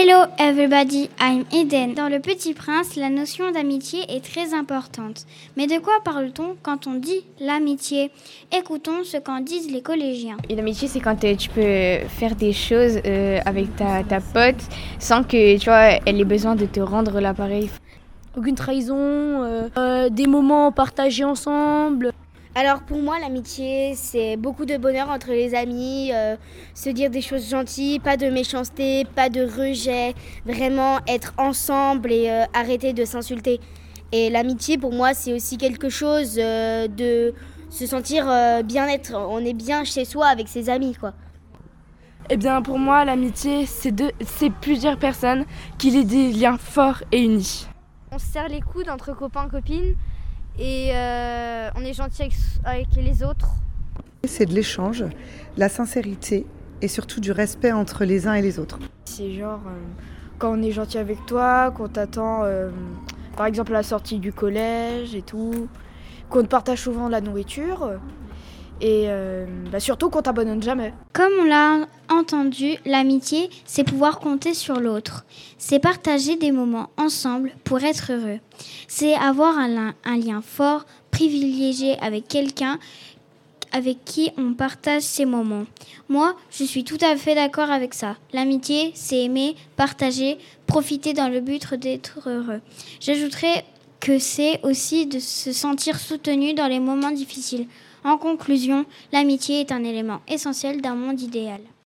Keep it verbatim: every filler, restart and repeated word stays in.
Hello everybody, I'm Eden. Dans Le Petit Prince, la notion d'amitié est très importante. Mais de quoi parle-t-on quand on dit l'amitié ? Écoutons ce qu'en disent les collégiens. Et l'amitié, c'est quand euh, tu peux faire des choses euh, avec ta, ta pote sans que tu vois, elle ait besoin de te rendre l'appareil. Aucune trahison, euh, euh, des moments partagés ensemble. Alors pour moi, l'amitié, c'est beaucoup de bonheur entre les amis, euh, se dire des choses gentilles, pas de méchanceté, pas de rejet, vraiment être ensemble et euh, arrêter de s'insulter. Et l'amitié, pour moi, c'est aussi quelque chose euh, de se sentir euh, bien-être. On est bien chez soi avec ses amis, quoi. Eh bien, pour moi, l'amitié, c'est, de, c'est plusieurs personnes qui lient des liens forts et unis. On se serre les coudes entre copains, copines. Et euh, on est gentil avec, avec les autres. C'est de l'échange, la sincérité et surtout du respect entre les uns et les autres. C'est genre euh, quand on est gentil avec toi, qu'on t'attend euh, par exemple à la sortie du collège et tout, qu'on te partage souvent la nourriture et euh, bah surtout qu'on t'abandonne jamais. Comme on l'a entendu, l'amitié, c'est pouvoir compter sur l'autre. C'est partager des moments ensemble pour être heureux. C'est avoir un, un lien fort, privilégié avec quelqu'un avec qui on partage ces moments. Moi, je suis tout à fait d'accord avec ça. L'amitié, c'est aimer, partager, profiter dans le but d'être heureux. J'ajouterais que c'est aussi de se sentir soutenu dans les moments difficiles. En conclusion, l'amitié est un élément essentiel d'un monde idéal.